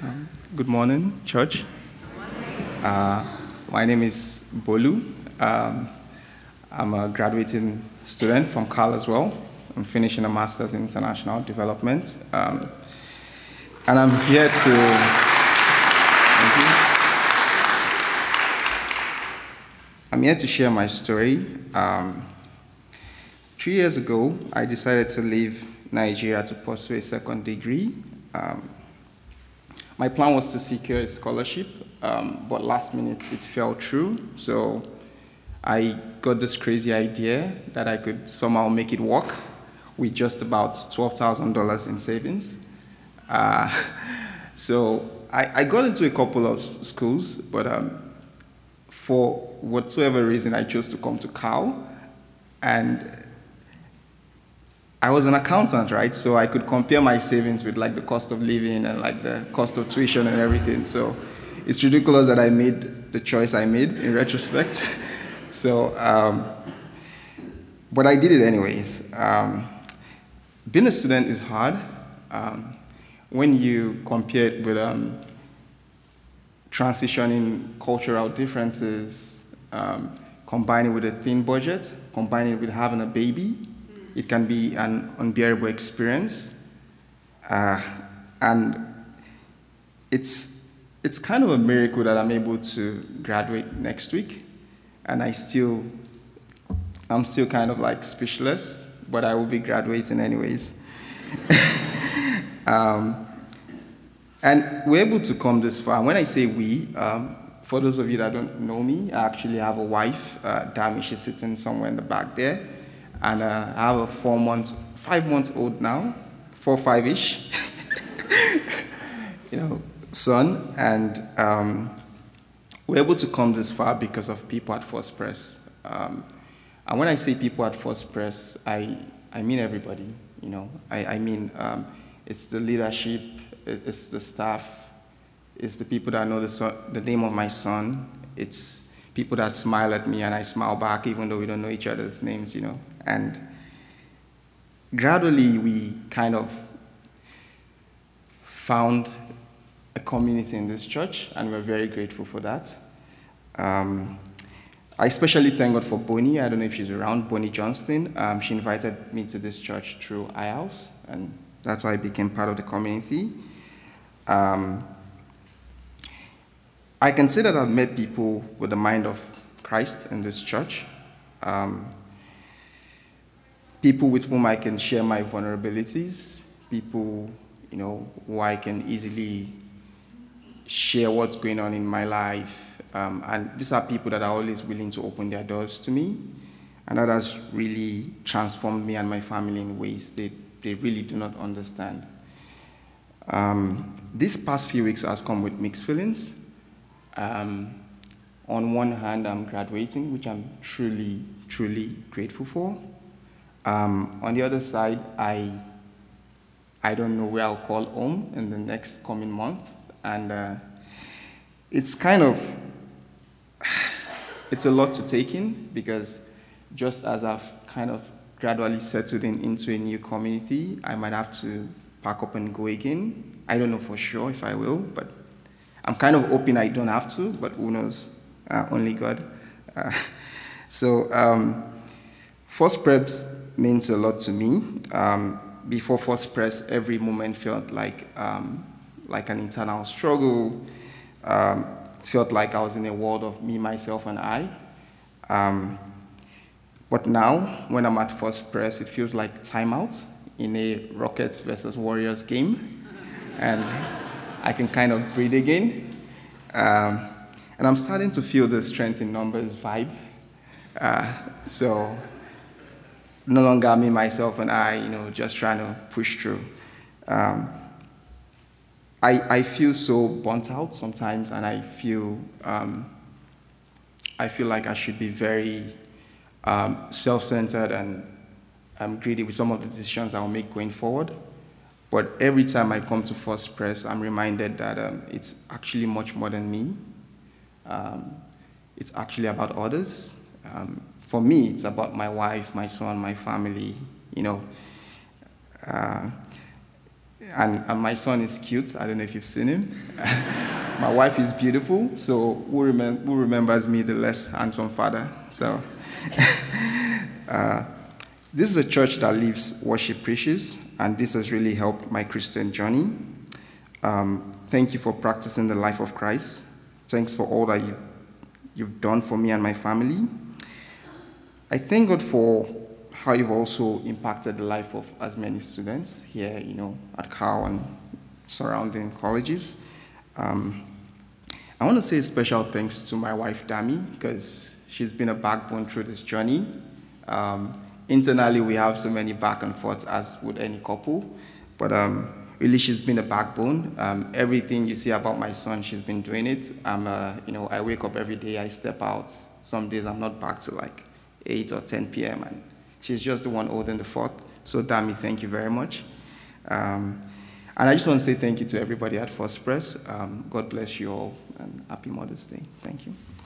Good morning, church. Uh, my name is Bolu. Um, I'm a graduating student from Cal as well. I'm finishing a master's in international development. And I'm here to, thank you. I'm here to share my story. 3 years ago, I decided to leave Nigeria to pursue a second degree. My plan was to secure a scholarship, but last minute it fell through. So I got this crazy idea that I could somehow make it work with just about $12,000 in savings. Uh, so I got into a couple of schools, but for whatsoever reason, I chose to come to Cal. And I was an accountant, right? So I could compare my savings with like the cost of living and like the cost of tuition and everything. So it's ridiculous that I made the choice I made in retrospect. But I did it anyways. Being a student is hard. When you compare it with transitioning cultural differences, combining with a thin budget, combining with having a baby, it can be an unbearable experience. And it's kind of a miracle that I'm able to graduate next week. And I'm still kind of like speechless, but I will be graduating anyways. And we're able to come this far. When I say we, for those of you that don't know me, I actually have a wife, Dami, she's sitting somewhere in the back there. And I have a 5-month-old now, 4-5-ish, son. And we're able to come this far because of people at First Press. And when I say people at First Press, I mean everybody. I mean it's the leadership, it's the staff, it's the people that know the name of my son. It's people that smile at me and I smile back, even though we don't know each other's names. And gradually, we kind of found a community in this church, and we're very grateful for that. I especially thank God for Bonnie. I don't know if she's around, Bonnie Johnston. She invited me to this church through iHouse, and that's how I became part of the community. I can say that I've met people with the mind of Christ in this church. People with whom I can share my vulnerabilities, people, who I can easily share what's going on in my life. And these are people that are always willing to open their doors to me. And that has really transformed me and my family in ways they really do not understand. These past few weeks has come with mixed feelings. On one hand, I'm graduating, which I'm truly, truly grateful for. On the other side, I don't know where I'll call home in the next coming month, and it's a lot to take in, because just as I've kind of gradually settled into a new community, I might have to pack up and go again. I don't know for sure if I will, but I'm kind of hoping I don't have to, but who knows? Only God. First Preps means a lot to me. Before First Press, every moment felt like an internal struggle. It felt like I was in a world of me, myself, and I. But now, when I'm at First Press, it feels like timeout in a Rockets versus Warriors game. And I can kind of breathe again. And I'm starting to feel the strength in numbers vibe. So no longer me, myself, and I, just trying to push through. I feel so burnt out sometimes, and I feel like I should be very self-centered and greedy with some of the decisions I'll make going forward. But every time I come to First Press, I'm reminded that it's actually much more than me. It's actually about others. For me, it's about my wife, my son, my family. And my son is cute. I don't know if you've seen him. My wife is beautiful, so who remembers me, the less handsome father? So, this is a church that lives worship preaches, and this has really helped my Christian journey. Thank you for practicing the life of Christ. Thanks for all that you've done for me and my family. I thank God for how you've also impacted the life of as many students here, at Cal and surrounding colleges. I want to say a special thanks to my wife, Dami, because she's been a backbone through this journey. Internally, we have so many back and forths, as would any couple, but really, she's been a backbone. Everything you see about my son, she's been doing it. I wake up every day, I step out. Some days I'm not back to like 8 or 10 p.m., and she's just the one holding the fort. So, Dami, thank you very much. And I just want to say thank you to everybody at First Press. God bless you all, and happy Mother's Day. Thank you.